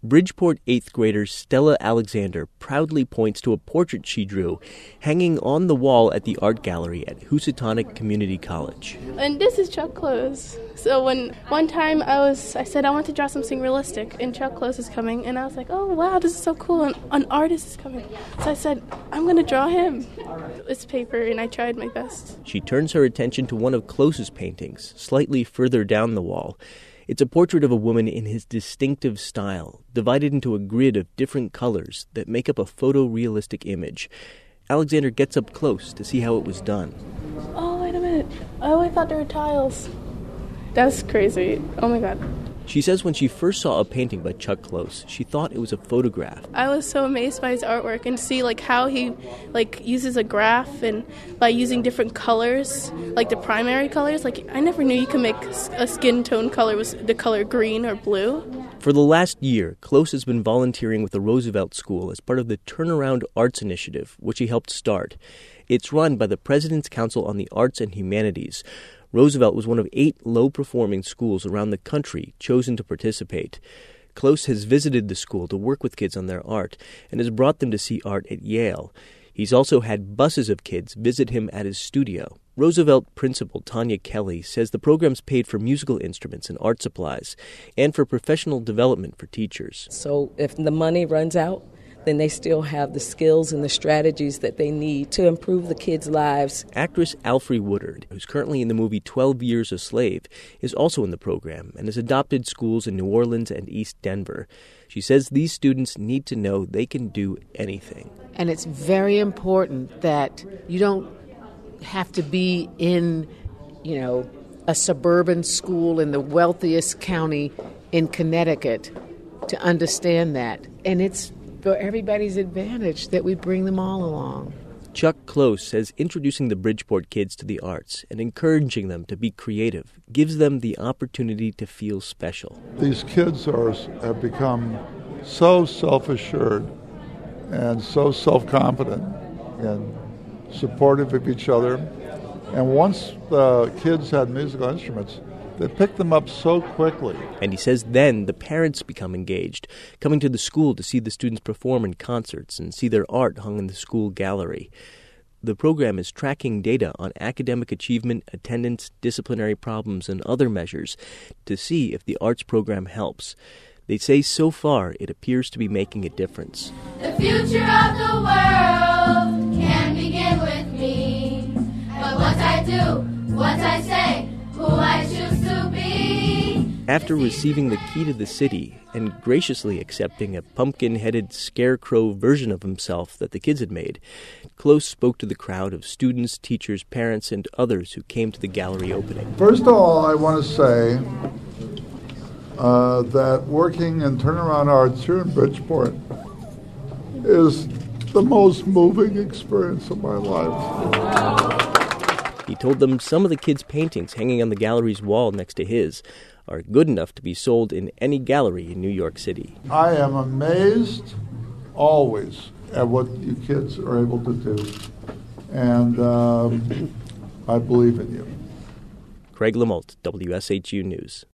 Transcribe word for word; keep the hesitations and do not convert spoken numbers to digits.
Bridgeport eighth grader Stella Alexander proudly points to a portrait she drew hanging on the wall at the art gallery at Housatonic Community College. And this is Chuck Close. So when one time I was, I said I want to draw something realistic, and Chuck Close is coming, and I was like, oh wow, this is so cool, and an artist is coming. So I said, I'm going to draw him. It's paper, and I tried my best. She turns her attention to one of Close's paintings, slightly further down the wall. It's a portrait of a woman in his distinctive style, divided into a grid of different colors that make up a photorealistic image. Alexander gets up close to see how it was done. Oh, wait a minute. Oh, I thought there were tiles. That's crazy. Oh my God. She says when she first saw a painting by Chuck Close, she thought it was a photograph. I was so amazed by his artwork and to see like how he like uses a graph and by using different colors, like the primary colors. Like I never knew you could make a skin tone color with the color green or blue. For the last year, Close has been volunteering with the Roosevelt School as part of the Turnaround Arts Initiative, which he helped start. It's run by the President's Council on the Arts and Humanities. Roosevelt was one of eight low-performing schools around the country chosen to participate. Close has visited the school to work with kids on their art and has brought them to see art at Yale. He's also had buses of kids visit him at his studio. Roosevelt principal Tanya Kelly says the program's paid for musical instruments and art supplies and for professional development for teachers. So if the money runs out, then they still have the skills and the strategies that they need to improve the kids' lives. Actress Alfre Woodard, who's currently in the movie twelve years a Slave, is also in the program and has adopted schools in New Orleans and East Denver. She says these students need to know they can do anything. And it's very important that you don't have to be in, you know, a suburban school in the wealthiest county in Connecticut to understand that. And it's for everybody's advantage that we bring them all along. Chuck Close says introducing the Bridgeport kids to the arts and encouraging them to be creative gives them the opportunity to feel special. These kids are have become so self-assured and so self-confident and supportive of each other. And once the kids had musical instruments, they picked them up so quickly. And he says then the parents become engaged, coming to the school to see the students perform in concerts and see their art hung in the school gallery. The program is tracking data on academic achievement, attendance, disciplinary problems, and other measures to see if the arts program helps. They say so far it appears to be making a difference. The future of the world can begin with me. But what I do, what I say, who I choose to be. After receiving the key to the city and graciously accepting a pumpkin-headed scarecrow version of himself that the kids had made, Close spoke to the crowd of students, teachers, parents, and others who came to the gallery opening. First of all, I want to say uh, that working in Turnaround Arts here in Bridgeport is the most moving experience of my life. He told them some of the kids' paintings hanging on the gallery's wall next to his are good enough to be sold in any gallery in New York City. I am amazed always at what you kids are able to do, and um, I believe in you. Craig Lamalt, W S H U News.